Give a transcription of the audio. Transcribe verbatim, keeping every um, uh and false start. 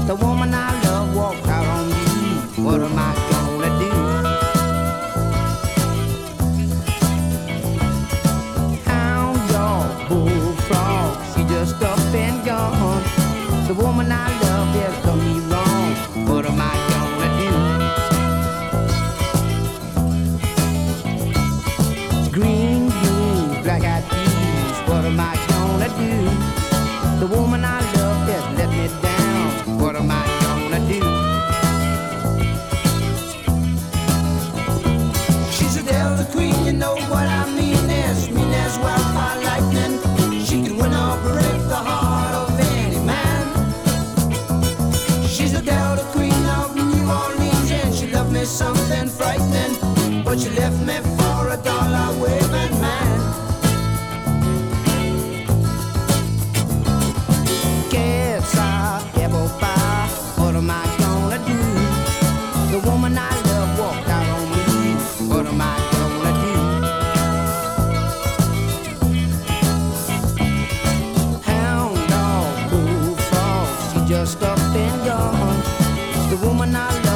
The woman I love walked out on me. What am I gonna do? Hound dog, bullfrog, she just up and gone. The woman I love has done me wrong. What am I gonna do? Green beans, black-eyed peas, what am I gonna do? The woman I love has let me down. What am I gonna do? She's a Delta Queen, you know what I mean. As mean as wildfire lightning. She can win or break the heart of any man. She's a Delta Queen of New Orleans, and she loved me something frightening, but she left me for a dollar waving man. Guess I apple pie. What am I gonna do? The woman I love walked out on me. What am I gonna do? Hound dog, bullfrog, she just up and gone. The woman I love